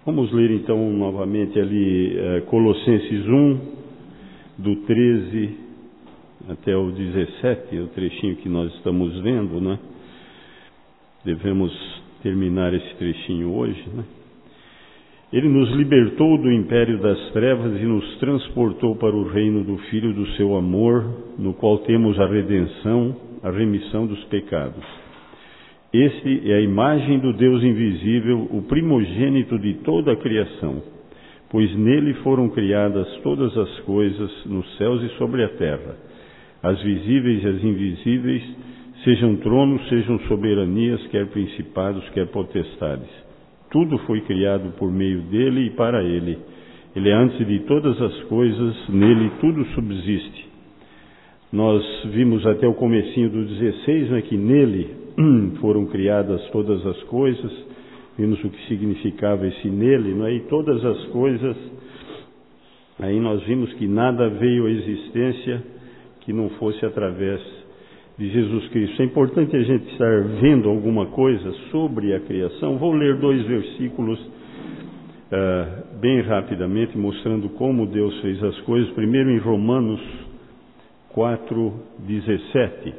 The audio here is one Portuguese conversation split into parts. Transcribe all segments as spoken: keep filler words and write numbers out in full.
Vamos ler então novamente ali eh, Colossenses um, do treze até o dezessete, o trechinho que nós estamos vendo, né? Devemos terminar esse trechinho hoje, né? Ele nos libertou do império das trevas e nos transportou para o reino do Filho do seu amor, no qual temos a redenção, a remissão dos pecados. Este é a imagem do Deus invisível, o primogênito de toda a criação, pois nele foram criadas todas as coisas nos céus e sobre a terra, as visíveis e as invisíveis, sejam tronos, sejam soberanias, quer principados, quer potestades. Tudo foi criado por meio dele e para ele. Ele é antes de todas as coisas, nele tudo subsiste. Nós vimos até o comecinho do dezesseis, né, que nele foram criadas todas as coisas, vimos o que significava esse nele, não é? E todas as coisas, aí nós vimos que nada veio à existência que não fosse através de Jesus Cristo. É importante a gente estar vendo alguma coisa sobre a criação. Vou ler dois versículos uh, bem rapidamente, mostrando como Deus fez as coisas. Primeiro em Romanos quatro, dezessete.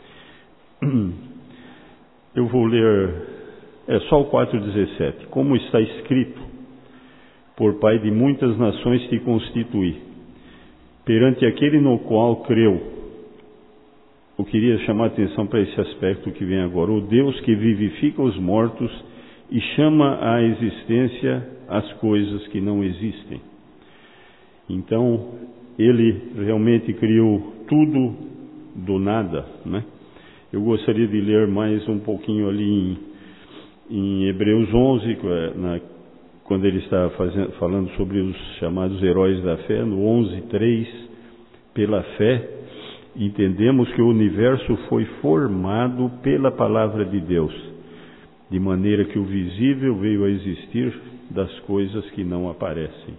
Eu vou ler, é só o quatro, dezessete. Como está escrito, por Pai de muitas nações te constituí, perante aquele no qual creu. Eu queria chamar a atenção para esse aspecto que vem agora. O Deus que vivifica os mortos e chama à existência as coisas que não existem. Então, ele realmente criou tudo do nada, né? Eu gostaria de ler mais um pouquinho ali em, em Hebreus onze, na, quando ele está fazendo, falando sobre os chamados heróis da fé, no onze, três, pela fé, entendemos que o universo foi formado pela palavra de Deus, de maneira que o visível veio a existir das coisas que não aparecem.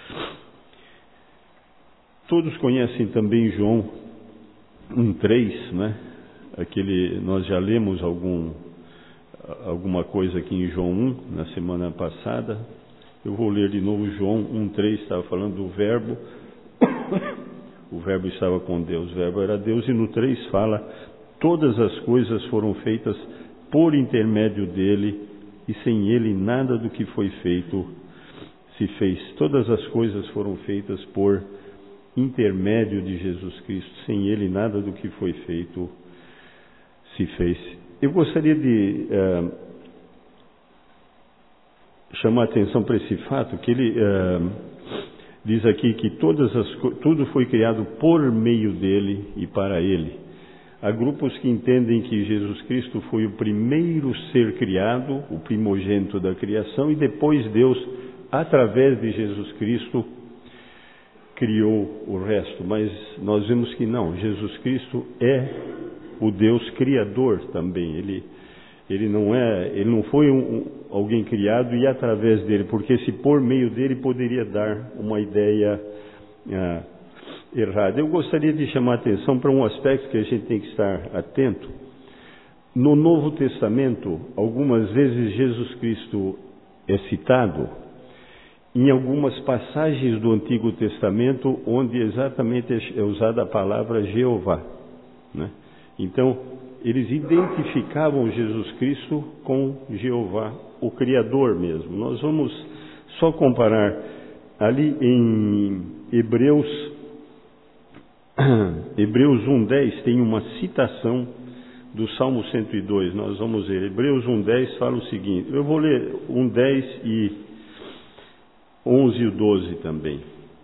Todos conhecem também João um, três, né? Aquele, nós já lemos algum, alguma coisa aqui em João um, na semana passada. Eu vou ler de novo João um, três, estava falando do verbo. O verbo estava com Deus, o verbo era Deus, e no três fala, todas as coisas foram feitas por intermédio dele, e sem ele nada do que foi feito se fez. Todas as coisas foram feitas por intermédio de Jesus Cristo, sem ele nada do que foi feito se fez. Eu gostaria de uh, chamar a atenção para esse fato, que ele uh, diz aqui que todas as, tudo foi criado por meio dele e para ele. Há grupos que entendem que Jesus Cristo foi o primeiro ser criado, o primogênito da criação, e depois Deus, através de Jesus Cristo, criou o resto. Mas nós vemos que não, Jesus Cristo é o Deus criador também. Ele, ele não é, ele não foi um, um, alguém criado e através dele, porque se por meio dele poderia dar uma ideia ah, errada. Eu gostaria de chamar a atenção para um aspecto que a gente tem que estar atento. No Novo Testamento, algumas vezes Jesus Cristo é citado em algumas passagens do Antigo Testamento, onde exatamente é usada a palavra Jeová, né? Então, eles identificavam Jesus Cristo com Jeová, o Criador mesmo. Nós vamos só comparar ali em Hebreus, Hebreus um, dez, tem uma citação do Salmo cento e dois. Nós vamos ver, Hebreus um, dez fala o seguinte, eu vou ler um, dez e onze e o doze também.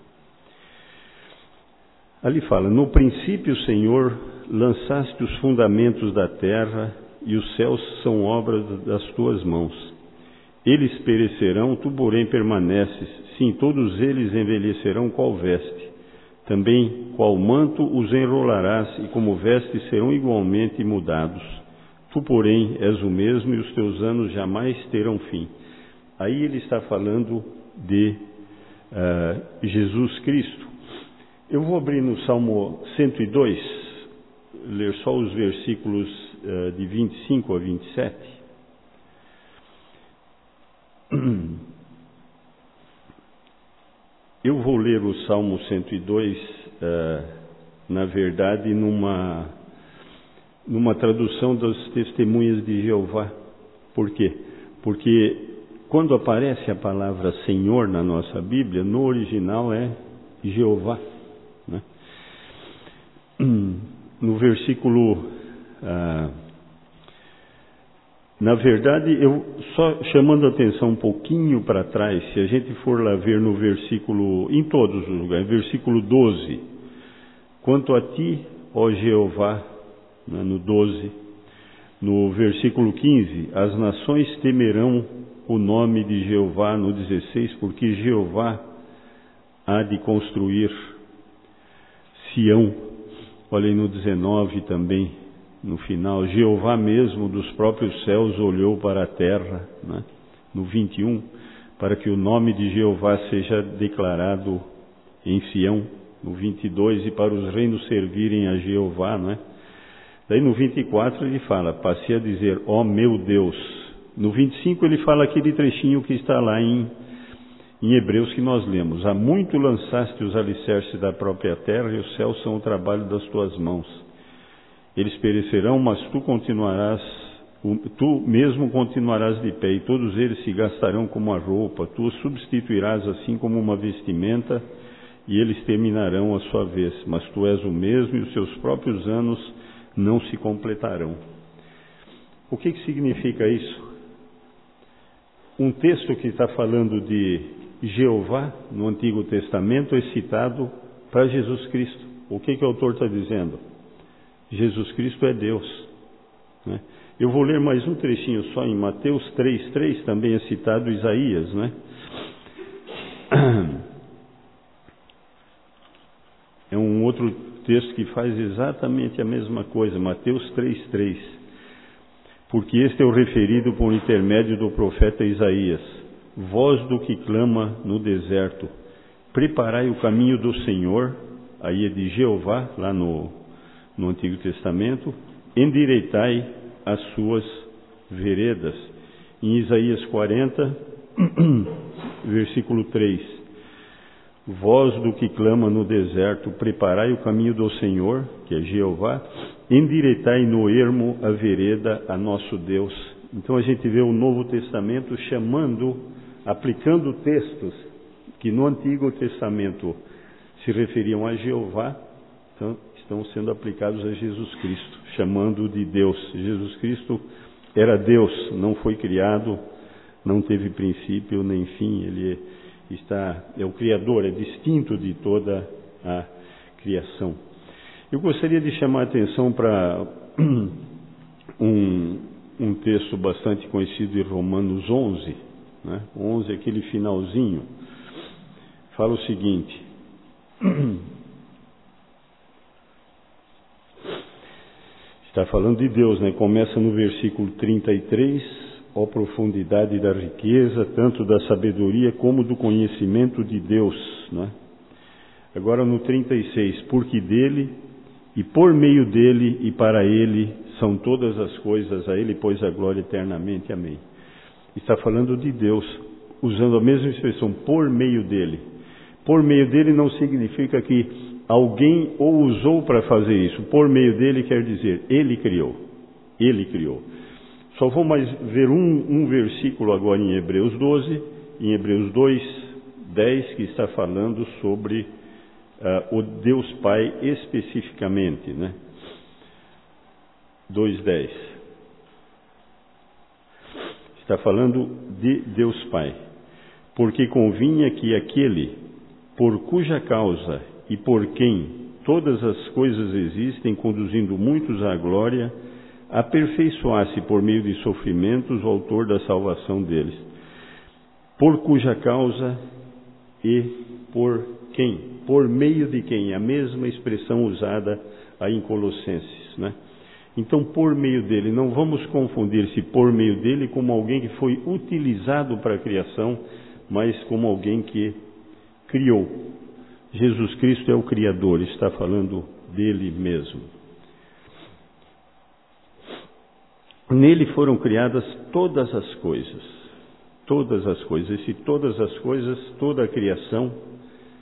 Ali fala, no princípio, Senhor, lançaste os fundamentos da terra, e os céus são obras das tuas mãos. Eles perecerão, tu porém permaneces. Sim, todos eles envelhecerão qual veste. Também qual manto os enrolarás, e como vestes serão igualmente mudados. Tu, porém, és o mesmo, e os teus anos jamais terão fim. Aí ele está falando de uh, Jesus Cristo. Eu vou abrir no Salmo cento e dois, ler só os versículos uh, de vinte e cinco a vinte e sete. Eu vou ler o Salmo cento e dois, uh, na verdade, numa, numa tradução das Testemunhas de Jeová. Por quê? Porque quando aparece a palavra Senhor na nossa Bíblia, no original é Jeová, né? No versículo... Uh, Na verdade, eu só chamando a atenção um pouquinho para trás, se a gente for lá ver no versículo, em todos os lugares, versículo doze, quanto a ti, ó Jeová, né, no doze, no versículo quinze, as nações temerão o nome de Jeová, no dezesseis, porque Jeová há de construir Sião. Olha aí no dezenove também. No final, Jeová mesmo dos próprios céus olhou para a terra, né? No vinte e um, para que o nome de Jeová seja declarado em Sião, no vinte e dois, e para os reinos servirem a Jeová, né? Daí no vinte e quatro ele fala, passei a dizer, ó oh, meu Deus. No vinte e cinco ele fala aquele trechinho que está lá em, em Hebreus que nós lemos, há muito lançaste os alicerces da própria terra e os céus são o trabalho das tuas mãos. Eles perecerão, mas tu continuarás, tu mesmo continuarás de pé, e todos eles se gastarão como a roupa, tu os substituirás assim como uma vestimenta, e eles terminarão a sua vez, mas tu és o mesmo, e os seus próprios anos não se completarão. O que que significa isso? Um texto que está falando de Jeová, no Antigo Testamento, é citado para Jesus Cristo. O que que o autor está dizendo? Jesus Cristo é Deus, né? Eu vou ler mais um trechinho só em Mateus três, três, também é citado Isaías, né? É um outro texto que faz exatamente a mesma coisa, Mateus três, três. Porque este é o referido por intermédio do profeta Isaías, voz do que clama no deserto, preparai o caminho do Senhor, aí é de Jeová, lá no no Antigo Testamento, endireitai as suas veredas. Em Isaías quarenta, versículo três, voz do que clama no deserto, preparai o caminho do Senhor, que é Jeová, endireitai no ermo a vereda a nosso Deus. Então a gente vê o Novo Testamento chamando, aplicando textos que no Antigo Testamento se referiam a Jeová, então estão sendo aplicados a Jesus Cristo, chamando de Deus. Jesus Cristo era Deus, não foi criado, não teve princípio nem fim, ele está, é o Criador, é distinto de toda a criação. Eu gostaria de chamar a atenção para um, um texto bastante conhecido em Romanos onze, né? onze, aquele finalzinho, fala o seguinte... Está falando de Deus, né? Começa no versículo trinta e três, ó profundidade da riqueza, tanto da sabedoria como do conhecimento de Deus, né? Agora no trinta e seis, porque dele e por meio dele e para ele são todas as coisas, a ele pois a glória eternamente, amém. Está falando de Deus, usando a mesma expressão, por meio dele. Por meio dele não significa que alguém o usou para fazer isso. Por meio dele quer dizer, ele criou. Ele criou. Só vou mais ver um, um versículo agora em Hebreus doze, em Hebreus dois, dez, que está falando sobre uh, o Deus Pai especificamente, né? dois, dez. Está falando de Deus Pai. Porque convinha que aquele, por cuja causa e por quem todas as coisas existem, conduzindo muitos à glória, aperfeiçoasse por meio de sofrimentos o autor da salvação deles. Por cuja causa e por quem? Por meio de quem? A mesma expressão usada aí em Colossenses, né? Então, por meio dele, não vamos confundir se por meio dele como alguém que foi utilizado para a criação, mas como alguém que criou. Jesus Cristo é o Criador, está falando dele mesmo. Nele foram criadas todas as coisas, todas as coisas, e se todas as coisas, toda a criação,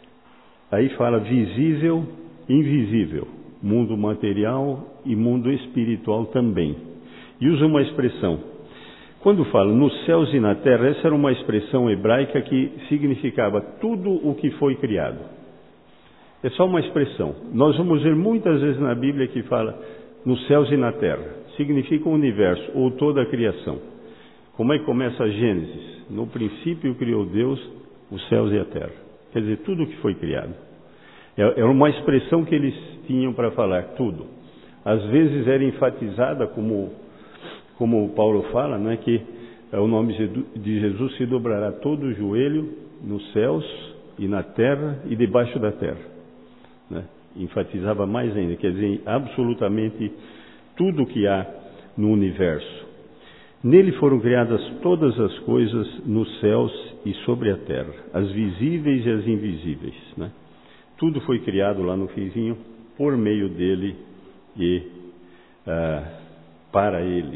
Aí fala visível, invisível, mundo material e mundo espiritual também. E usa uma expressão. Quando fala nos céus e na terra, essa era uma expressão hebraica que significava tudo o que foi criado. É só uma expressão. Nós vamos ver muitas vezes na Bíblia que fala nos céus e na terra. Significa o universo ou toda a criação. Como é que começa a Gênesis? No princípio criou Deus os céus e a terra. Quer dizer, tudo o que foi criado. É uma expressão que eles tinham para falar tudo. Às vezes era enfatizada, como, como Paulo fala, né, que o nome de Jesus se dobrará todo o joelho nos céus e na terra e debaixo da terra. Né? Enfatizava mais ainda, quer dizer, absolutamente tudo que há no universo. Nele foram criadas todas as coisas nos céus e sobre a terra, as visíveis e as invisíveis. Né? Tudo foi criado lá no finzinho por meio dele e ah, para ele.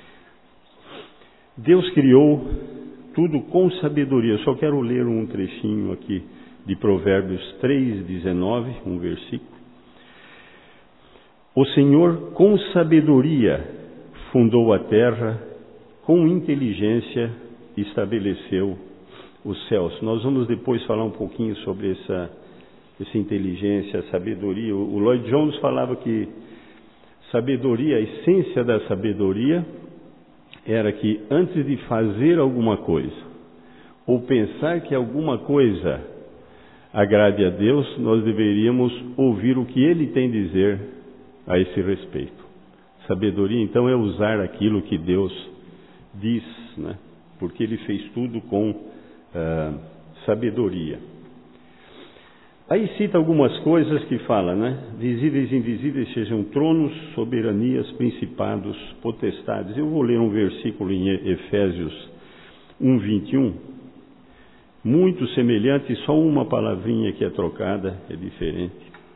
Deus criou tudo com sabedoria. Eu só quero ler um trechinho aqui de Provérbios três, dezenove, um versículo. O Senhor com sabedoria fundou a terra, com inteligência estabeleceu os céus. Nós vamos depois falar um pouquinho sobre essa, essa inteligência, sabedoria. O Lloyd Jones falava que sabedoria, a essência da sabedoria era que antes de fazer alguma coisa, ou pensar que alguma coisa agrade a Deus, nós deveríamos ouvir o que Ele tem a dizer a esse respeito. Sabedoria, então, é usar aquilo que Deus diz, né? Porque Ele fez tudo com uh, sabedoria. Aí cita algumas coisas que fala, né? Visíveis e invisíveis sejam tronos, soberanias, principados, potestades. Eu vou ler um versículo em Efésios um, vinte e um, muito semelhante, só uma palavrinha que é trocada, é diferente.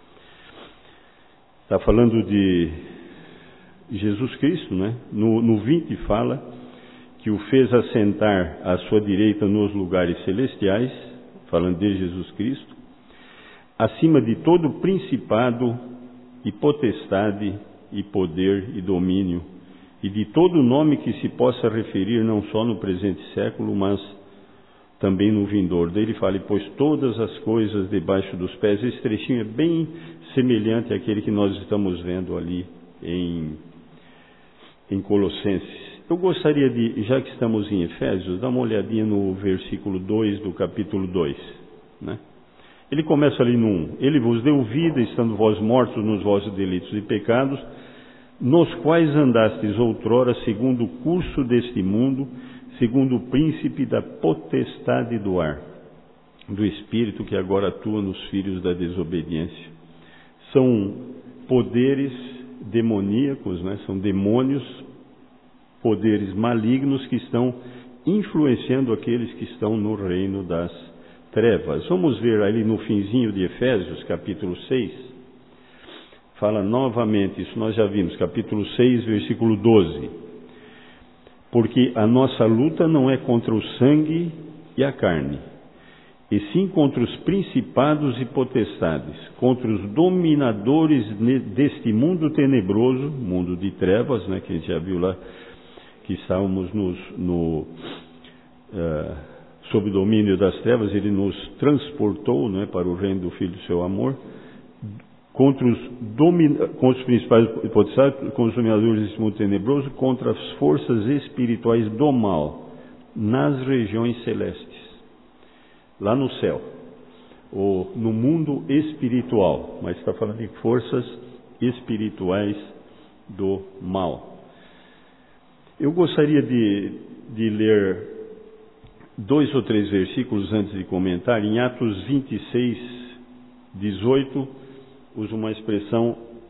Está falando de Jesus Cristo, né? No, no vinte fala que o fez assentar à sua direita nos lugares celestiais, falando de Jesus Cristo, acima de todo principado e potestade e poder e domínio, e de todo nome que se possa referir não só no presente século, mas também no vindouro. Daí ele fala, pois todas as coisas debaixo dos pés. Esse trechinho é bem semelhante àquele que nós estamos vendo ali em, em Colossenses. Eu gostaria de, já que estamos em Efésios, dar uma olhadinha no versículo dois do capítulo dois, né? Ele começa ali no um. Ele vos deu vida, estando vós mortos nos vossos delitos e pecados, nos quais andastes outrora, segundo o curso deste mundo, segundo o príncipe da potestade do ar, do espírito que agora atua nos filhos da desobediência. São poderes demoníacos, né? São demônios, poderes malignos que estão influenciando aqueles que estão no reino das trevas. Vamos ver ali no finzinho de Efésios, capítulo seis, fala novamente, isso nós já vimos, capítulo seis, versículo doze. Porque a nossa luta não é contra o sangue e a carne, e sim contra os principados e potestades, contra os dominadores deste mundo tenebroso, mundo de trevas, né, que a gente já viu lá, que estávamos nos, no, uh, sob o domínio das trevas. Ele nos transportou, né, para o reino do Filho do seu amor, contra os, domin... contra os principais potestades, contra os dominadores desse mundo tenebroso, contra as forças espirituais do mal, nas regiões celestes, lá no céu, ou no mundo espiritual, mas está falando de forças espirituais do mal. Eu gostaria de, de ler dois ou três versículos antes de comentar. Em Atos vinte e seis, dezoito, usa uma expressão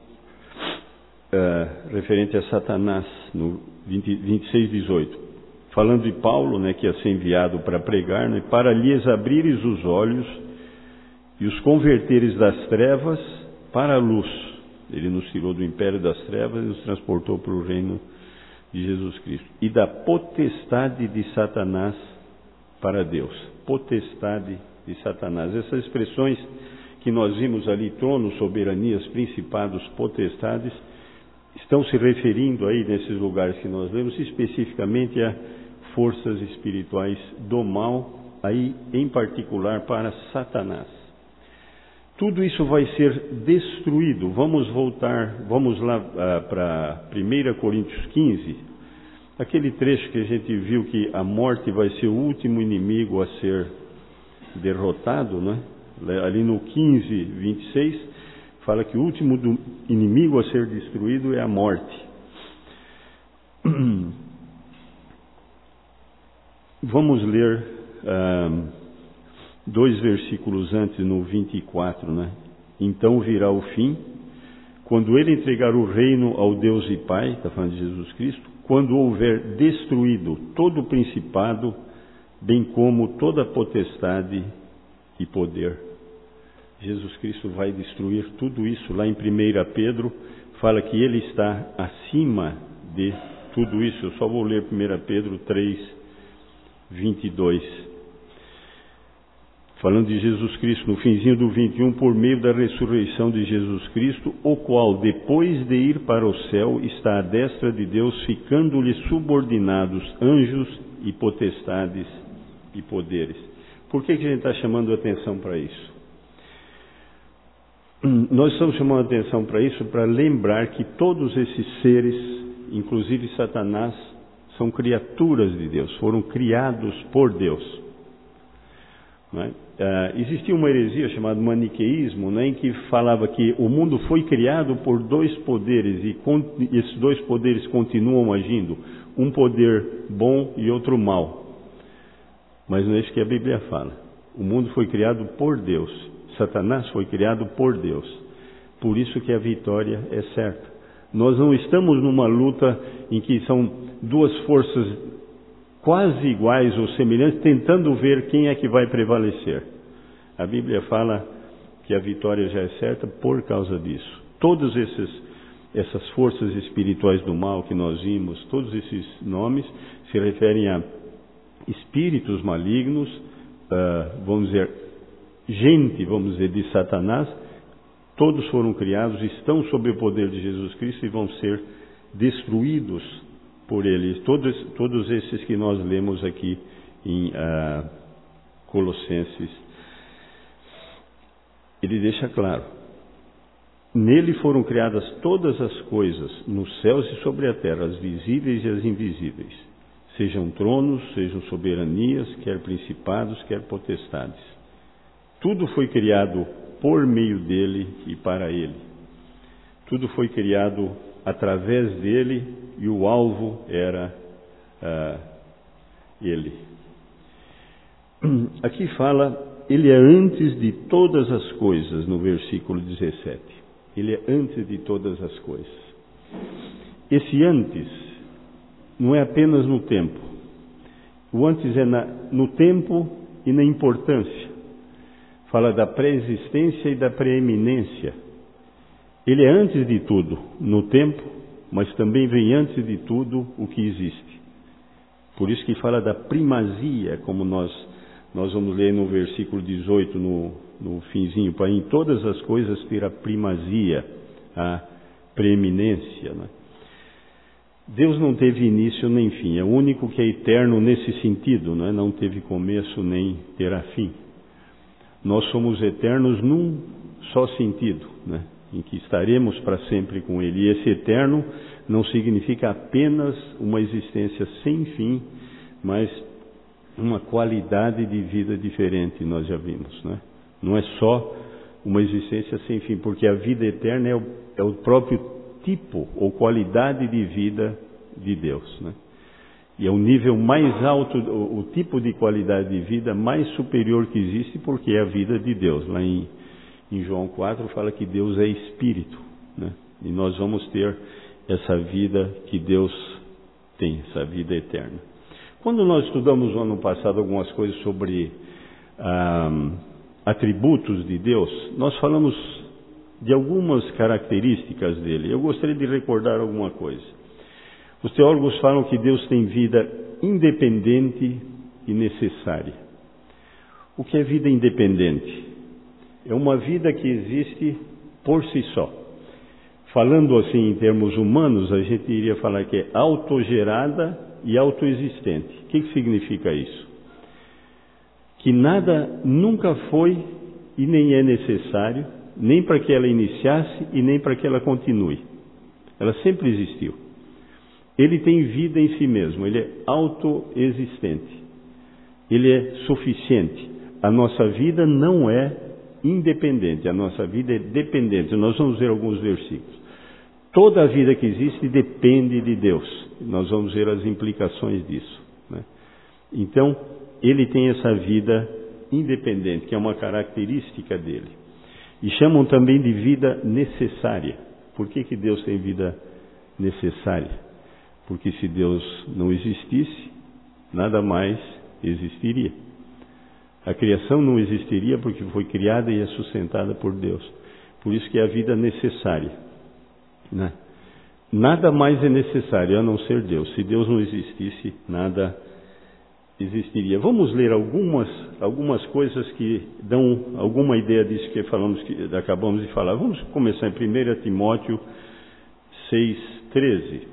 uh, referente a Satanás, no vinte, vinte e seis, dezoito. Falando de Paulo, né, que ia ser enviado para pregar, né, para lhes abrires os olhos e os converteres das trevas para a luz. Ele nos tirou do império das trevas e nos transportou para o reino de Jesus Cristo. E da potestade de Satanás para Deus. Potestade de Satanás. Essas expressões que nós vimos ali, tronos, soberanias, principados, potestades, estão se referindo aí, nesses lugares que nós lemos, especificamente a forças espirituais do mal, aí em particular para Satanás. Tudo isso vai ser destruído. Vamos voltar, vamos lá ah, para primeira Coríntios quinze, aquele trecho que a gente viu que a morte vai ser o último inimigo a ser derrotado, né? Ali no quinze, vinte e seis, fala que o último do inimigo a ser destruído é a morte. Vamos ler ah, dois versículos antes, no vinte e quatro, né? Então virá o fim, quando ele entregar o reino ao Deus e Pai, está falando de Jesus Cristo, quando houver destruído todo o principado, bem como toda potestade e poder. Jesus Cristo vai destruir tudo isso. Lá em primeira Pedro, fala que ele está acima de tudo isso. Eu só vou ler primeira Pedro três, vinte e dois. Falando de Jesus Cristo, no finzinho do vinte e um, por meio da ressurreição de Jesus Cristo, o qual, depois de ir para o céu, está à destra de Deus, ficando-lhe subordinados anjos e potestades e poderes. Por que que a gente está chamando a atenção para isso? Nós estamos chamando a atenção para isso para lembrar que todos esses seres, inclusive Satanás, são criaturas de Deus, foram criados por Deus. Não é? Uh, existia uma heresia chamada maniqueísmo, né, em que falava que o mundo foi criado por dois poderes e con- esses dois poderes continuam agindo, um poder bom e outro mau. Mas não é isso que a Bíblia fala. O mundo foi criado por Deus. Satanás foi criado por Deus. Por isso que a vitória é certa. Nós não estamos numa luta em que são duas forças quase iguais ou semelhantes, tentando ver quem é que vai prevalecer. A Bíblia fala que a vitória já é certa por causa disso. Todas esses, essas forças espirituais do mal que nós vimos, todos esses nomes se referem a espíritos malignos, uh, vamos dizer, gente, vamos dizer, de Satanás. Todos foram criados, estão sob o poder de Jesus Cristo e vão ser destruídos por ele. Todos, todos esses que nós lemos aqui em uh, Colossenses. Ele deixa claro: nele foram criadas todas as coisas, nos céus e sobre a terra, as visíveis e as invisíveis, sejam tronos, sejam soberanias, quer principados, quer potestades. Tudo foi criado por meio dele e para ele. Tudo foi criado através dele e o alvo era uh, ele. Aqui fala, ele é antes de todas as coisas, no versículo dezessete. Ele é antes de todas as coisas. Esse antes não é apenas no tempo. O antes é na, no tempo e na importância. Fala da pré-existência e da preeminência. Ele é antes de tudo no tempo, mas também vem antes de tudo o que existe. Por isso que fala da primazia, como nós, nós vamos ler no versículo dezoito, no, no finzinho, para em todas as coisas ter a primazia, a preeminência, né? Deus não teve início nem fim, é o único que é eterno nesse sentido, né? Não teve começo nem terá fim. Nós somos eternos num só sentido, né? Em que estaremos para sempre com Ele. E esse eterno não significa apenas uma existência sem fim, mas uma qualidade de vida diferente, nós já vimos, né? Não é só uma existência sem fim, porque a vida eterna é o, é o próprio tipo ou qualidade de vida de Deus, né? E é o nível mais alto, o, o tipo de qualidade de vida mais superior que existe, porque é a vida de Deus. Lá em, em João quatro fala que Deus é Espírito, né? E nós vamos ter essa vida que Deus tem, essa vida eterna. Quando nós estudamos no ano passado algumas coisas sobre ah, atributos de Deus, nós falamos de algumas características dele. Eu gostaria de recordar alguma coisa. Os teólogos falam que Deus tem vida independente e necessária. O que é vida independente? É uma vida que existe por si só. Falando assim em termos humanos, a gente iria falar que é autogerada e autoexistente. O que, que significa isso? Que nada nunca foi e nem é necessário, nem para que ela iniciasse e nem para que ela continue. Ela sempre existiu. Ele tem vida em si mesmo, ele é autoexistente. Ele é suficiente. A nossa vida não é independente, a nossa vida é dependente. Nós vamos ver alguns versículos. Toda a vida que existe depende de Deus. Nós vamos ver as implicações disso, né? Então, ele tem essa vida independente, que é uma característica dele. E chamam também de vida necessária. Por que que Deus tem vida necessária? Porque se Deus não existisse, nada mais existiria. A criação não existiria porque foi criada e é sustentada por Deus. Por isso que é a vida necessária, né? Nada mais é necessário a não ser Deus. Se Deus não existisse, nada existiria. Vamos ler algumas, algumas coisas que dão alguma ideia disso que falamos, que acabamos de falar. Vamos começar em primeira Timóteo seis, treze.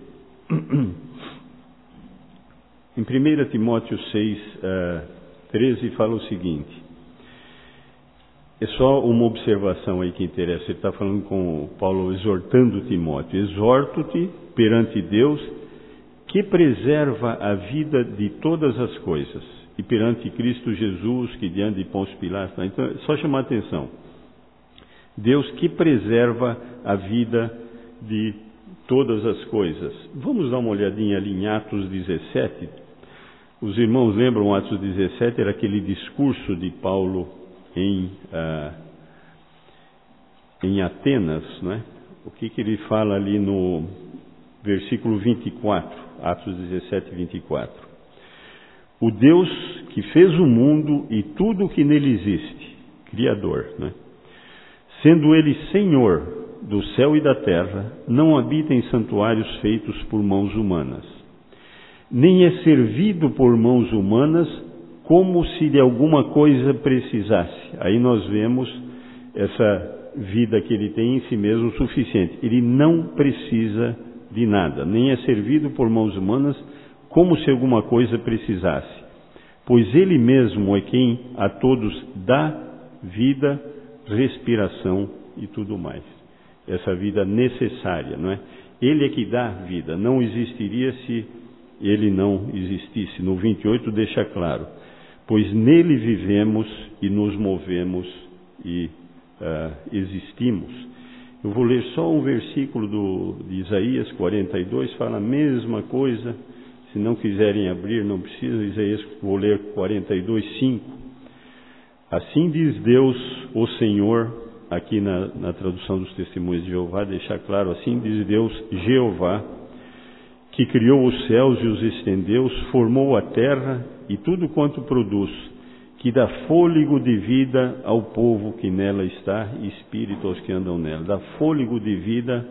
Em primeira Timóteo seis, treze fala o seguinte. É só uma observação aí que interessa. Ele está falando com Paulo, exortando Timóteo. Exorto-te perante Deus, que preserva a vida de todas as coisas, e perante Cristo Jesus, que diante de Pôncio Pilatos. Tá? Então, é só chamar a atenção. Deus que preserva a vida de todas as coisas. Vamos dar uma olhadinha ali em Atos dezessete. Os irmãos lembram, Atos dezessete era aquele discurso de Paulo em, ah, em Atenas, né? O que, que ele fala ali no versículo vinte e quatro, Atos dezessete, vinte e quatro. O Deus que fez o mundo e tudo o que nele existe, Criador, né? Sendo ele Senhor do céu e da terra, não habita em santuários feitos por mãos humanas, nem é servido por mãos humanas como se de alguma coisa precisasse. Aí nós vemos essa vida que ele tem em si mesmo suficiente. Ele não precisa de nada, nem é servido por mãos humanas como se alguma coisa precisasse, pois ele mesmo é quem a todos dá vida, respiração e tudo mais. Essa vida necessária, não é? Ele é que dá vida, não existiria se ele não existisse. No vinte e oito deixa claro, pois nele vivemos e nos movemos e uh, existimos. Eu vou ler só um versículo do, de Isaías quarenta e dois, fala a mesma coisa. Se não quiserem abrir, não precisa. Isaías, vou ler quarenta e dois, cinco. Assim diz Deus, o Senhor, aqui na, na tradução dos Testemunhos de Jeová, deixa claro, assim diz Deus, Jeová, que criou os céus e os estendeu, formou a terra e tudo quanto produz, que dá fôlego de vida ao povo que nela está e espírito aos que andam nela. Dá fôlego de vida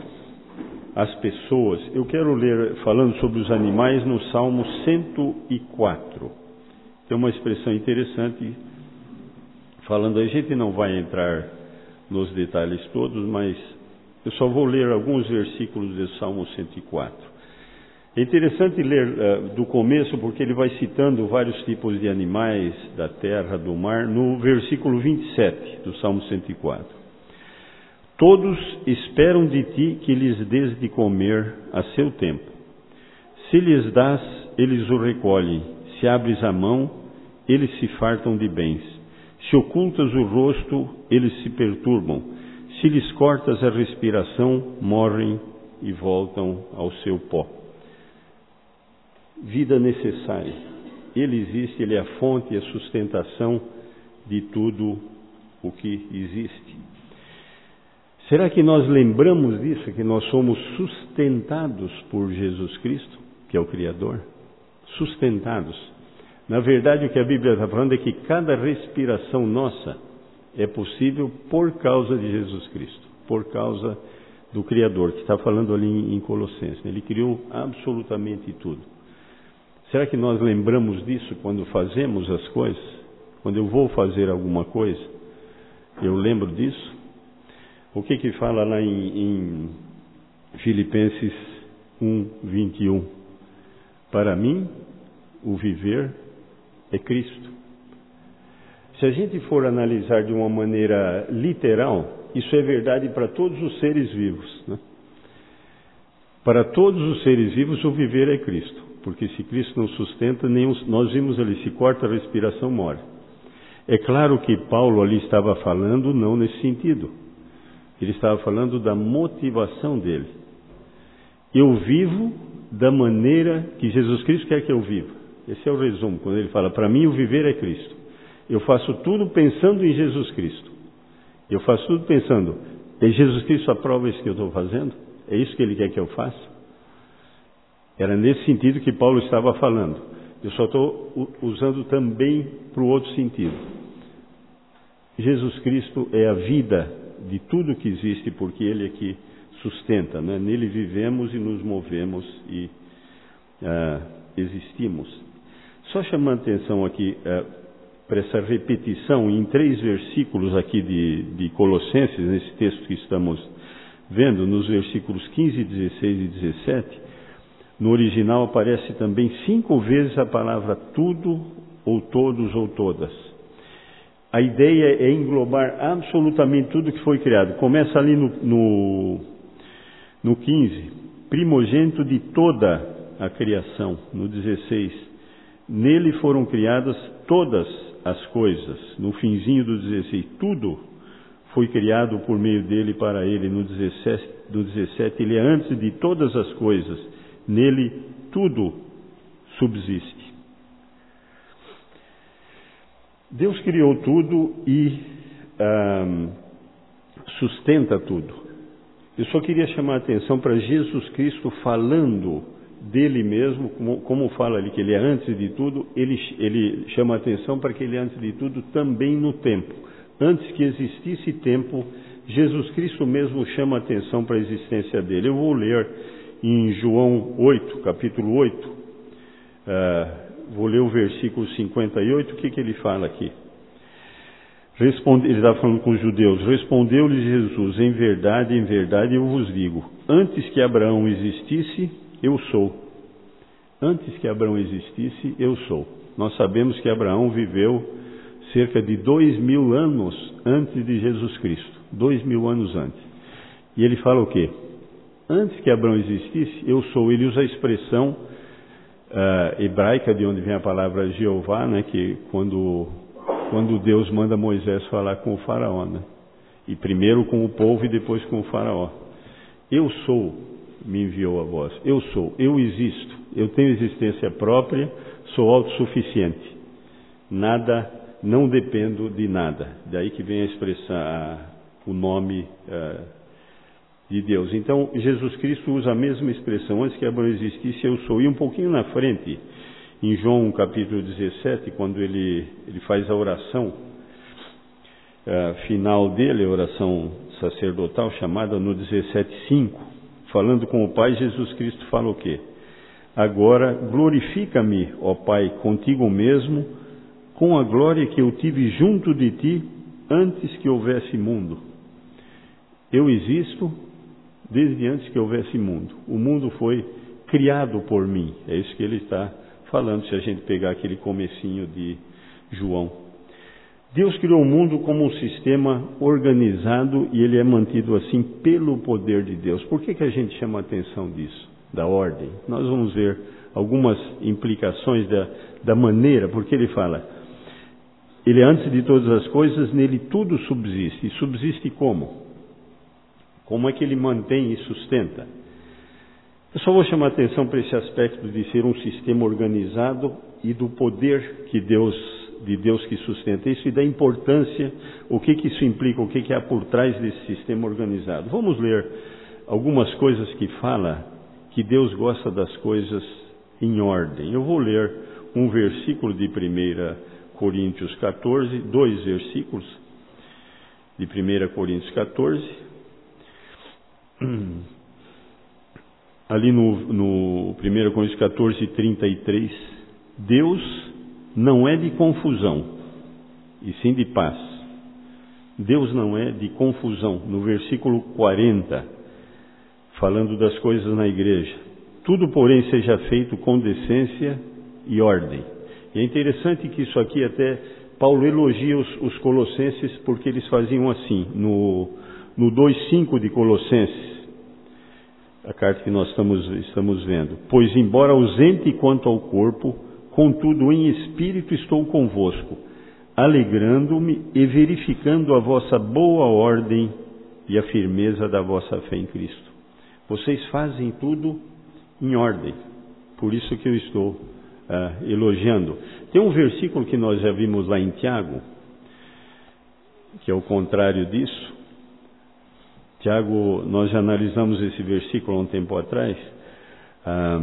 às pessoas. Eu quero ler, falando sobre os animais, no Salmo cento e quatro. Tem uma expressão interessante, falando, a gente não vai entrar nos detalhes todos, mas eu só vou ler alguns versículos do Salmo cento e quatro. É interessante ler uh, do começo, porque ele vai citando vários tipos de animais da terra, do mar, no versículo vinte e sete do Salmo cento e quatro. Todos esperam de ti que lhes dês de comer a seu tempo. Se lhes dás, eles o recolhem. Se abres a mão, eles se fartam de bens. Se ocultas o rosto, eles se perturbam. Se lhes cortas a respiração, morrem e voltam ao seu pó. Vida necessária. Ele existe, ele é a fonte e a sustentação de tudo o que existe. Será que nós lembramos disso, que nós somos sustentados por Jesus Cristo, que é o Criador? Sustentados. Na verdade, o que a Bíblia está falando é que cada respiração nossa é possível por causa de Jesus Cristo, por causa do Criador, que está falando ali em Colossenses. Ele criou absolutamente tudo. Será que nós lembramos disso quando fazemos as coisas? Quando eu vou fazer alguma coisa, eu lembro disso. O que que fala lá em, em Filipenses um, vinte e um? Para mim, o viver é Cristo. Se a gente for analisar de uma maneira literal, isso é verdade para todos os seres vivos, né? Para todos os seres vivos, o viver é Cristo. Porque se Cristo não sustenta, nem os, nós vimos ali, se corta a respiração, morre. É claro que Paulo ali estava falando não nesse sentido. Ele estava falando da motivação dele. Eu vivo da maneira que Jesus Cristo quer que eu viva. Esse é o resumo, quando ele fala, para mim o viver é Cristo. Eu faço tudo pensando em Jesus Cristo. Eu faço tudo pensando, é Jesus Cristo aprova isso que eu estou fazendo? É isso que ele quer que eu faça? Era nesse sentido que Paulo estava falando. Eu só estou usando também para o outro sentido. Jesus Cristo é a vida de tudo que existe, porque Ele é que sustenta, né? Nele vivemos e nos movemos e ah, existimos. Só chamando atenção aqui ah, para essa repetição em três versículos aqui de, de Colossenses, nesse texto que estamos vendo, nos versículos quinze, dezesseis e dezessete, no original aparece também cinco vezes a palavra tudo, ou todos, ou todas. A ideia é englobar absolutamente tudo que foi criado. Começa ali no, no, no quinze, primogênito de toda a criação. No dezesseis, nele foram criadas todas as coisas. No finzinho do dezesseis, tudo foi criado por meio dele para ele. No dezessete, do dezessete, ele é antes de todas as coisas. Nele tudo subsiste. Deus criou tudo e ah, sustenta tudo. Eu só queria chamar a atenção para Jesus Cristo falando dele mesmo, como, como fala ali que ele é antes de tudo, ele, ele chama a atenção para que ele é antes de tudo também no tempo. Antes que existisse tempo, Jesus Cristo mesmo chama a atenção para a existência dele. Eu vou ler em João oito, capítulo oito, uh, vou ler o versículo cinquenta e oito, o que, que ele fala aqui? Responde, ele está falando com os judeus. Respondeu-lhe Jesus, em verdade, em verdade eu vos digo, antes que Abraão existisse, eu sou. Antes que Abraão existisse, eu sou. Nós sabemos que Abraão viveu cerca de dois mil anos antes de Jesus Cristo. Dois mil anos antes. E ele fala o quê? Antes que Abraão existisse, eu sou. Ele usa a expressão uh, hebraica, de onde vem a palavra Jeová, né, que quando, quando Deus manda Moisés falar com o faraó, né, e primeiro com o povo e depois com o faraó. Eu sou, me enviou a voz. Eu sou, eu existo, eu tenho existência própria, sou autossuficiente. Nada, não dependo de nada. Daí que vem a expressão, a, o nome uh, de Deus. Então, Jesus Cristo usa a mesma expressão, antes que Abraão existisse, eu sou. E um pouquinho na frente, em João capítulo dezessete, quando ele, ele faz a oração uh, final dele, a oração sacerdotal, chamada no dezessete cinco, falando com o Pai, Jesus Cristo fala o quê? Agora, glorifica-me, ó Pai, contigo mesmo, com a glória que eu tive junto de ti, antes que houvesse mundo. Eu existo desde antes que houvesse mundo. O mundo foi criado por mim. É isso que ele está falando, se a gente pegar aquele comecinho de João. Deus criou o mundo como um sistema organizado e ele é mantido assim pelo poder de Deus. Por que que a gente chama a atenção disso? Da ordem. Nós vamos ver algumas implicações da, da maneira, porque ele fala, ele é antes de todas as coisas, nele tudo subsiste. E subsiste como? Como é que ele mantém e sustenta? Eu só vou chamar a atenção para esse aspecto de ser um sistema organizado e do poder que Deus, de Deus que sustenta isso e da importância, o que que isso implica, o que que há por trás desse sistema organizado. Vamos ler algumas coisas que fala que Deus gosta das coisas em ordem. Eu vou ler um versículo de primeira Coríntios catorze, dois versículos de primeira Coríntios catorze. Ali no, no primeira Coríntios catorze, trinta e três, Deus não é de confusão, e sim de paz, Deus não é de confusão. No versículo quarenta, falando das coisas na igreja. Tudo, porém, seja feito com decência e ordem. E é interessante que isso aqui até Paulo elogia os, os colossenses porque eles faziam assim. No, no dois cinco de Colossenses, a carta que nós estamos, estamos vendo. Pois, embora ausente quanto ao corpo, contudo em espírito estou convosco, alegrando-me e verificando a vossa boa ordem e a firmeza da vossa fé em Cristo. Vocês fazem tudo em ordem, por isso que eu estou ah, elogiando. Tem um versículo que nós já vimos lá em Tiago, que é o contrário disso. Tiago, nós já analisamos esse versículo há um tempo atrás. Ah,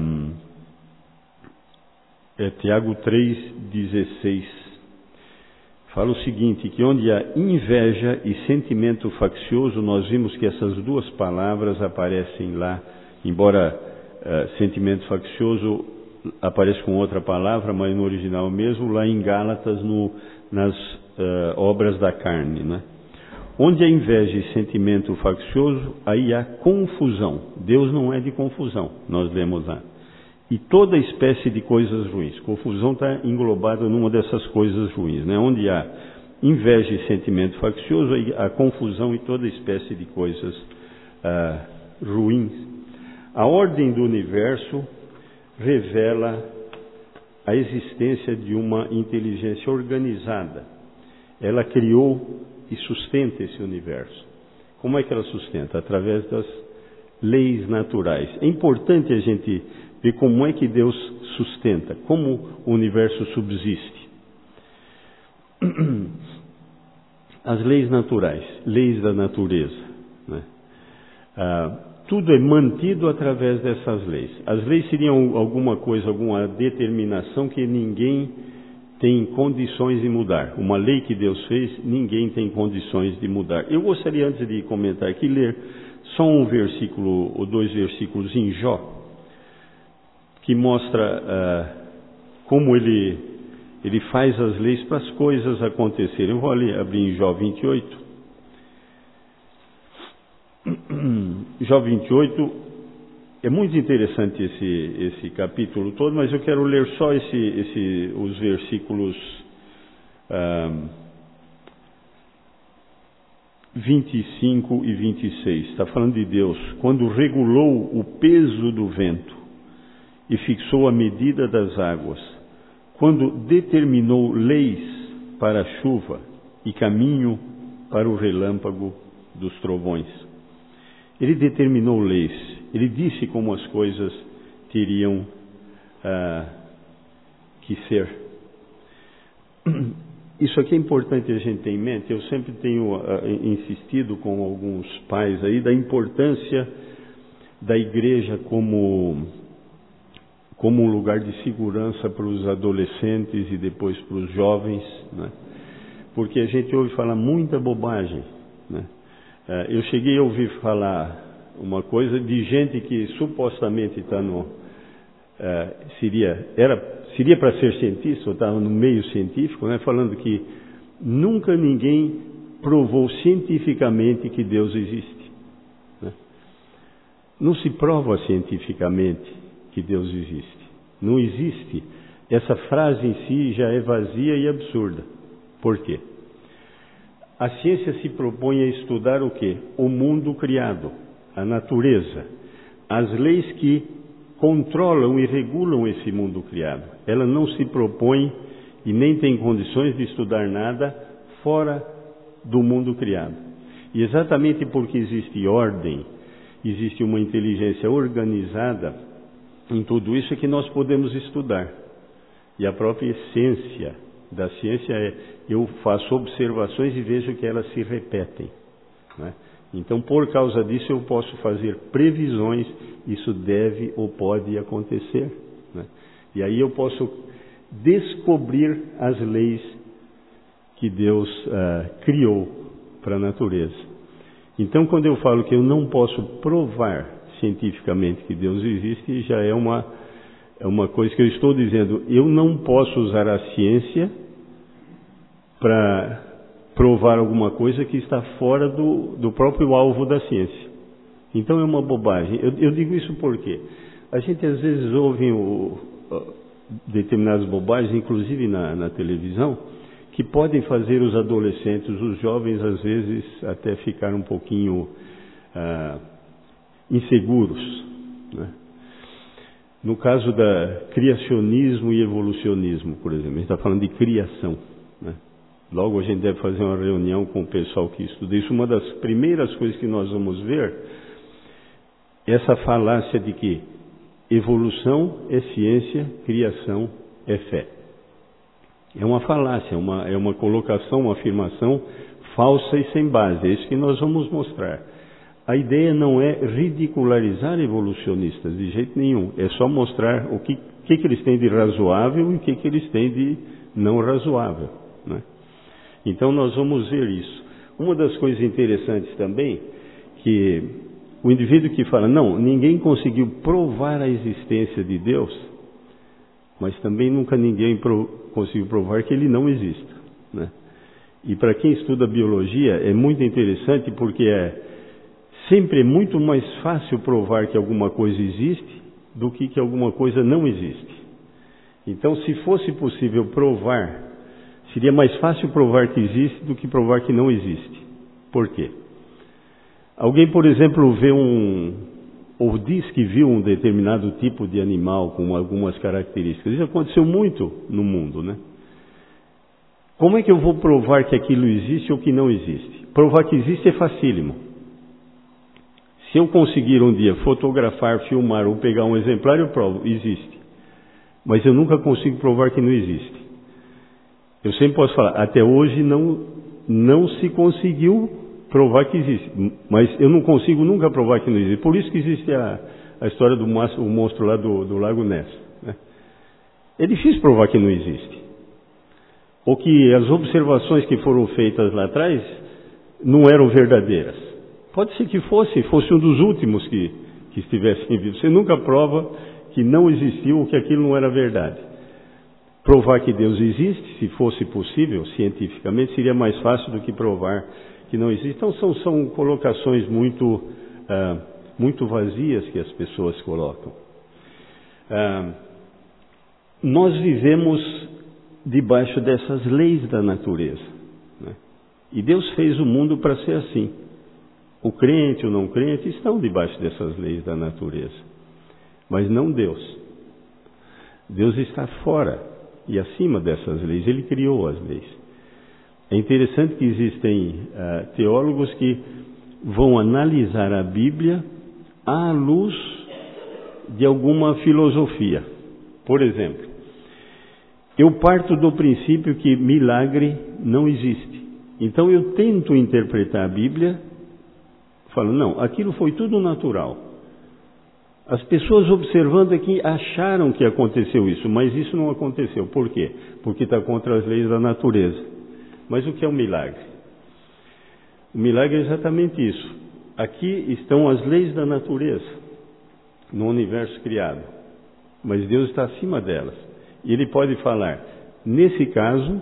é Tiago três, dezesseis. Fala o seguinte, que onde há inveja e sentimento faccioso, nós vimos que essas duas palavras aparecem lá, embora uh, sentimento faccioso apareça com outra palavra, mas no original mesmo, lá em Gálatas, no, nas uh, obras da carne, né? Onde há inveja e sentimento faccioso, aí há confusão. Deus não é de confusão, nós lemos lá. E toda espécie de coisas ruins. Confusão está englobada numa dessas coisas ruins, né? Onde há inveja e sentimento faccioso, há confusão e toda espécie de coisas ah, ruins. A ordem do universo revela a existência de uma inteligência organizada. Ela criou e sustenta esse universo. Como é que ela sustenta? Através das leis naturais. É importante a gente ver como é que Deus sustenta, como o universo subsiste. As leis naturais, leis da natureza, né? Ah, tudo é mantido através dessas leis. As leis seriam alguma coisa, alguma determinação que ninguém tem condições de mudar. Uma lei que Deus fez, ninguém tem condições de mudar. Eu gostaria, antes de comentar aqui, ler só um versículo, ou dois versículos em Jó, que mostra uh, como ele, ele faz as leis para as coisas acontecerem. Eu vou ali, abrir em Jó vinte e oito. Jó vinte e oito, é muito interessante esse, esse capítulo todo, mas eu quero ler só esse, esse, os versículos uh, vinte e cinco e vinte e seis. Está falando de Deus, quando regulou o peso do vento e fixou a medida das águas, quando determinou leis para a chuva e caminho para o relâmpago dos trovões. Ele determinou leis, ele disse como as coisas teriam ah, que ser. Isso aqui é importante a gente ter em mente. Eu sempre tenho ah, insistido com alguns pais aí da importância da igreja como como um lugar de segurança para os adolescentes e depois para os jovens, né? Porque a gente ouve falar muita bobagem, né? Eu cheguei a ouvir falar uma coisa de gente que supostamente está no seria era seria para ser cientista, ou estava no meio científico, né? Falando que nunca ninguém provou cientificamente que Deus existe, né? Não se prova cientificamente que Deus existe. Não existe. Essa frase em si já é vazia e absurda. Por quê? A ciência se propõe a estudar o quê? O mundo criado, a natureza, as leis que controlam e regulam esse mundo criado. Ela não se propõe e nem tem condições de estudar nada fora do mundo criado. E exatamente porque existe ordem, existe uma inteligência organizada em tudo isso é que nós podemos estudar. E a própria essência da ciência é, eu faço observações e vejo que elas se repetem, né? Então, por causa disso, eu posso fazer previsões, isso deve ou pode acontecer, né? E aí eu posso descobrir as leis que Deus uh, criou para a natureza. Então, quando eu falo que eu não posso provar cientificamente que Deus existe, já é uma, é uma coisa que eu estou dizendo. Eu não posso usar a ciência para provar alguma coisa que está fora do, do próprio alvo da ciência. Então é uma bobagem. Eu, eu digo isso porque a gente às vezes ouve o, determinadas bobagens, inclusive na, na televisão, que podem fazer os adolescentes, os jovens, às vezes, até ficar um pouquinho ah, inseguros, né? No caso da criacionismo e evolucionismo, por exemplo, a gente está falando de criação, né? Logo a gente deve fazer uma reunião com o pessoal que estuda isso. Uma das primeiras coisas que nós vamos ver é essa falácia de que evolução é ciência, criação é fé. É uma falácia, uma, é uma colocação, uma afirmação falsa e sem base. É isso que nós vamos mostrar. A ideia não é ridicularizar evolucionistas, de jeito nenhum. É só mostrar o que, que, que eles têm de razoável e o que, que eles têm de não razoável, né? Então nós vamos ver isso. Uma das coisas interessantes também, que o indivíduo que fala, não, ninguém conseguiu provar a existência de Deus, mas também nunca ninguém pro, conseguiu provar que ele não exista, né? E para quem estuda biologia é muito interessante, porque é sempre muito mais fácil provar que alguma coisa existe do que que alguma coisa não existe. Então, se fosse possível provar, seria mais fácil provar que existe do que provar que não existe. Por quê? Alguém, por exemplo, vê um, ou diz que viu um determinado tipo de animal com algumas características. Isso aconteceu muito no mundo, né? Como é que eu vou provar que aquilo existe ou que não existe? Provar que existe é facílimo. Se eu conseguir um dia fotografar, filmar ou pegar um exemplar, eu provo, existe. Mas eu nunca consigo provar que não existe. Eu sempre posso falar, até hoje não, não se conseguiu provar que existe. Mas eu não consigo nunca provar que não existe. Por isso que existe a, a história do monstro, o monstro lá do, do Lago Ness, né? É difícil provar que não existe. Ou que as observações que foram feitas lá atrás não eram verdadeiras. Pode ser que fosse, fosse um dos últimos que, que estivessem vivos. Você nunca prova que não existiu ou que aquilo não era verdade. Provar que Deus existe, se fosse possível, cientificamente, seria mais fácil do que provar que não existe. Então, são, são colocações muito, ah, muito vazias que as pessoas colocam. Ah, nós vivemos debaixo dessas leis da natureza, né? E Deus fez o mundo para ser assim. O crente, o não crente, estão debaixo dessas leis da natureza. Mas não Deus. Deus está fora e acima dessas leis. Ele criou as leis. É interessante que existem uh, teólogos que vão analisar a Bíblia à luz de alguma filosofia. Por exemplo, eu parto do princípio que milagre não existe. Então eu tento interpretar a Bíblia falando, não, aquilo foi tudo natural. As pessoas observando aqui acharam que aconteceu isso, mas isso não aconteceu. Por quê? Porque está contra as leis da natureza. Mas o que é um milagre? O milagre é exatamente isso. Aqui estão as leis da natureza, no universo criado. Mas Deus está acima delas. E Ele pode falar, nesse caso,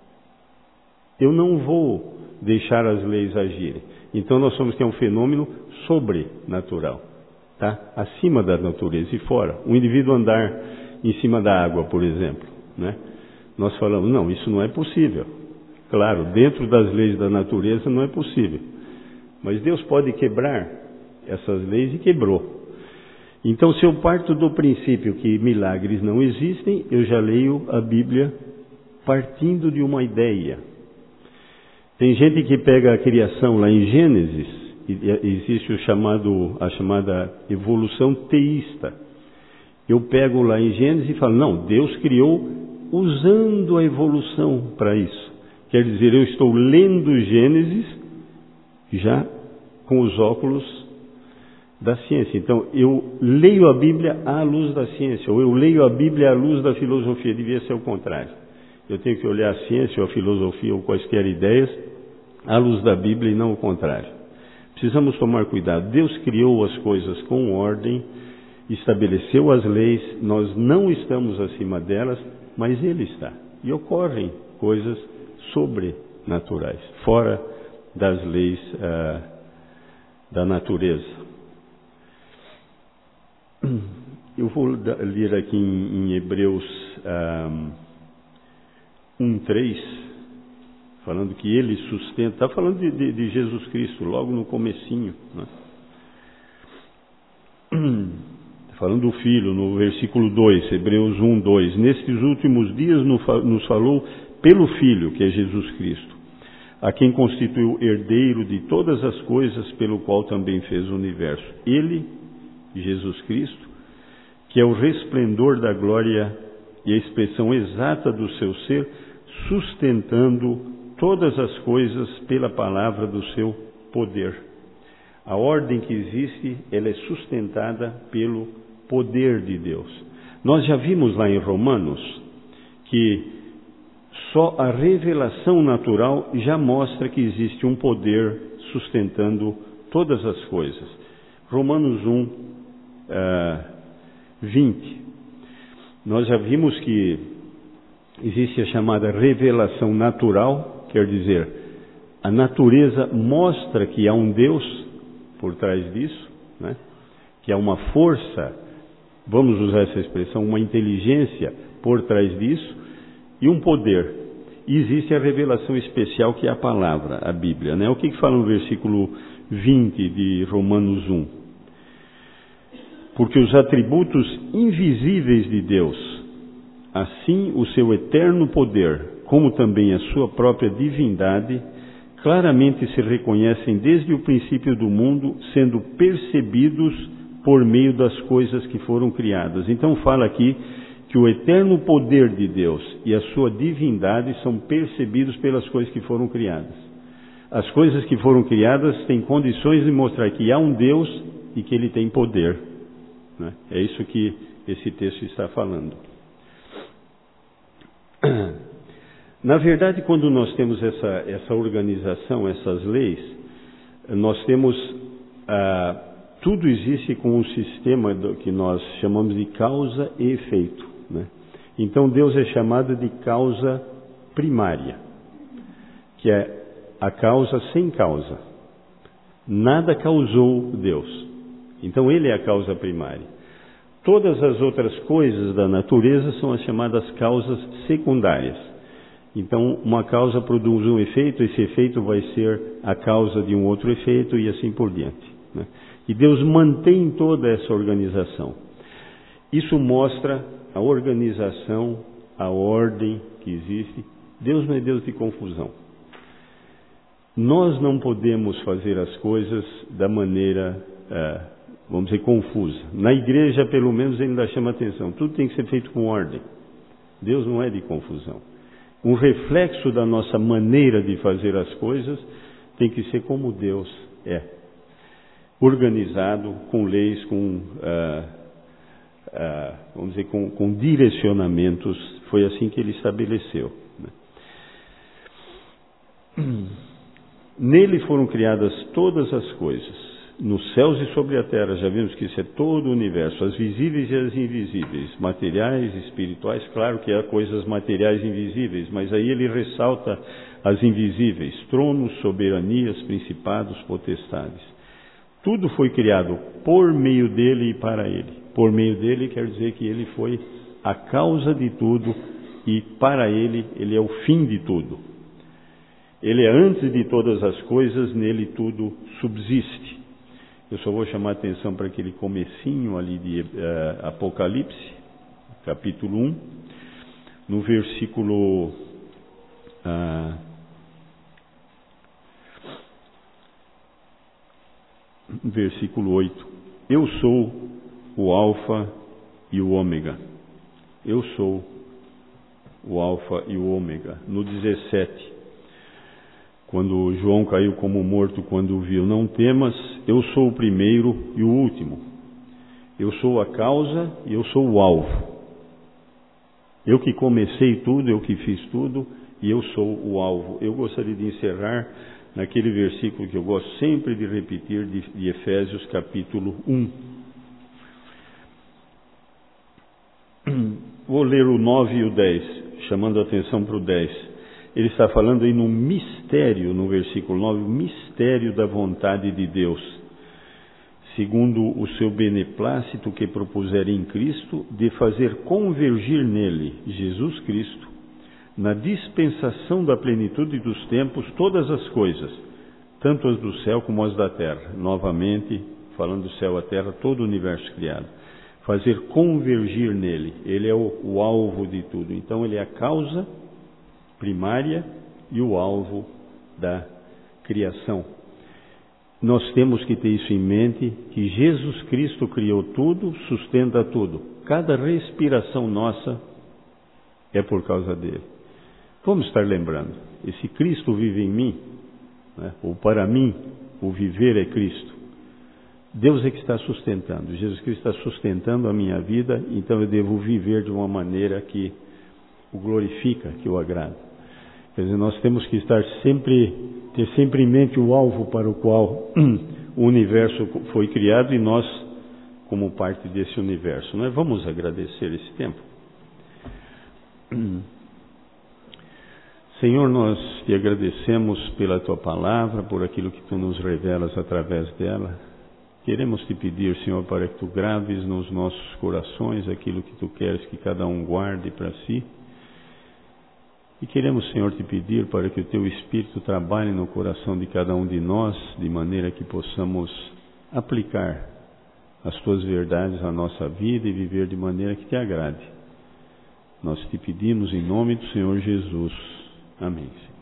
eu não vou deixar as leis agirem. Então nós somos que é um fenômeno sobrenatural, tá? Acima da natureza e fora. Um indivíduo andar em cima da água, por exemplo, né? Nós falamos, não, isso não é possível. Claro, dentro das leis da natureza não é possível. Mas Deus pode quebrar essas leis e quebrou. Então, se eu parto do princípio que milagres não existem, eu já leio a Bíblia partindo de uma ideia. Tem gente que pega a criação lá em Gênesis, e existe o chamado, a chamada evolução teísta. Eu pego lá em Gênesis e falo, não, Deus criou usando a evolução para isso. Quer dizer, eu estou lendo Gênesis já com os óculos da ciência. Então, eu leio a Bíblia à luz da ciência, ou eu leio a Bíblia à luz da filosofia, devia ser o contrário. Eu tenho que olhar a ciência, ou a filosofia, ou quaisquer ideias, à luz da Bíblia e não o contrário. Precisamos tomar cuidado. Deus criou as coisas com ordem, estabeleceu as leis, nós não estamos acima delas, mas Ele está. E ocorrem coisas naturais, fora das leis ah, da natureza. Eu vou ler aqui em, em Hebreus ah, um, três, falando que ele sustenta, está falando de, de, de Jesus Cristo, logo no comecinho, né? Falando do Filho, no versículo dois, Hebreus um, dois. Nestes últimos dias nos falou pelo Filho, que é Jesus Cristo, a quem constituiu herdeiro de todas as coisas, pelo qual também fez o universo. Ele, Jesus Cristo, que é o resplendor da glória e a expressão exata do seu ser, sustentando todas as coisas pela palavra do seu poder. A ordem que existe, ela é sustentada pelo poder de Deus. Nós já vimos lá em Romanos que só a revelação natural já mostra que existe um poder sustentando todas as coisas. Romanos um, vinte. Nós já vimos que existe a chamada revelação natural, quer dizer, a natureza mostra que há um Deus por trás disso, né? Que há uma força, vamos usar essa expressão, uma inteligência por trás disso e um poder. E existe a revelação especial que é a palavra, a Bíblia, né? O que, que fala no versículo vinte de Romanos um? Porque os atributos invisíveis de Deus, assim o seu eterno poder, como também a sua própria divindade, claramente se reconhecem desde o princípio do mundo, sendo percebidos por meio das coisas que foram criadas. Então fala aqui que o eterno poder de Deus e a sua divindade são percebidos pelas coisas que foram criadas. As coisas que foram criadas têm condições de mostrar que há um Deus e que ele tem poder, né? É isso que esse texto está falando. Na verdade, quando nós temos essa, essa organização, essas leis, nós temos, ah, tudo existe com um sistema do, que nós chamamos de causa e efeito, né? Então Deus é chamado de causa primária, que é a causa sem causa. Nada causou Deus. Então Ele é a causa primária. Todas as outras coisas da natureza são as chamadas causas secundárias. Então, uma causa produz um efeito, esse efeito vai ser a causa de um outro efeito e assim por diante, né? E Deus mantém toda essa organização. Isso mostra a organização, a ordem que existe. Deus não é Deus de confusão. Nós não podemos fazer as coisas da maneira, é, vamos dizer, confusa. Na igreja, pelo menos, ele ainda chama atenção. Tudo tem que ser feito com ordem. Deus não é de confusão. Um reflexo da nossa maneira de fazer as coisas tem que ser como Deus é. Organizado, com leis, com, ah, ah, vamos dizer, com, com direcionamentos. Foi assim que ele estabeleceu, né? Nele foram criadas todas as coisas, nos céus e sobre a terra. Já vimos que isso é todo o universo, as visíveis e as invisíveis, materiais, espirituais. Claro que há coisas materiais invisíveis, mas aí ele ressalta as invisíveis: tronos, soberanias, principados, potestades. Tudo foi criado por meio dele e para ele. Por meio dele quer dizer que ele foi a causa de tudo e para ele, ele é o fim de tudo. Ele é antes de todas as coisas, nele tudo subsiste. Eu só vou chamar a atenção para aquele comecinho ali de uh, Apocalipse, capítulo um, no versículo uh, versículo oito. Eu sou o Alfa e o Ômega. Eu sou o Alfa e o Ômega. No dezessete, quando João caiu como morto quando o viu: não temas, eu sou o primeiro e o último. Eu sou a causa e eu sou o alvo. Eu que comecei tudo, eu que fiz tudo, e eu sou o alvo. Eu gostaria de encerrar naquele versículo que eu gosto sempre de repetir, de, de Efésios capítulo um. Vou ler o nove e o dez, chamando a atenção para o dez. ele está falando aí no mistério, no versículo nove, o mistério da vontade de Deus, segundo o seu beneplácito que propuser em Cristo, de fazer convergir nele, Jesus Cristo, na dispensação da plenitude dos tempos, todas as coisas, tanto as do céu como as da terra. Novamente, falando do céu à terra, todo o universo criado. Fazer convergir nele, ele é o, o alvo de tudo. Então, ele é a causa primária e o alvo da criação. Nós temos que ter isso em mente, que Jesus Cristo criou tudo, sustenta tudo. Cada respiração nossa é por causa dele. Vamos estar lembrando, esse Cristo vive em mim, né? Ou para mim, o viver é Cristo. Deus é que está sustentando, Jesus Cristo está sustentando a minha vida, então eu devo viver de uma maneira que o glorifica, que o agrada. Quer dizer, nós temos que estar sempre, ter sempre em mente o alvo para o qual o universo foi criado e nós como parte desse universo. Nós vamos agradecer esse tempo. Senhor, nós te agradecemos pela tua palavra, por aquilo que tu nos revelas através dela. Queremos te pedir, Senhor, para que tu graves nos nossos corações aquilo que tu queres que cada um guarde para si. E queremos, Senhor, te pedir para que o teu Espírito trabalhe no coração de cada um de nós, de maneira que possamos aplicar as tuas verdades à nossa vida e viver de maneira que te agrade. Nós te pedimos em nome do Senhor Jesus. Amém.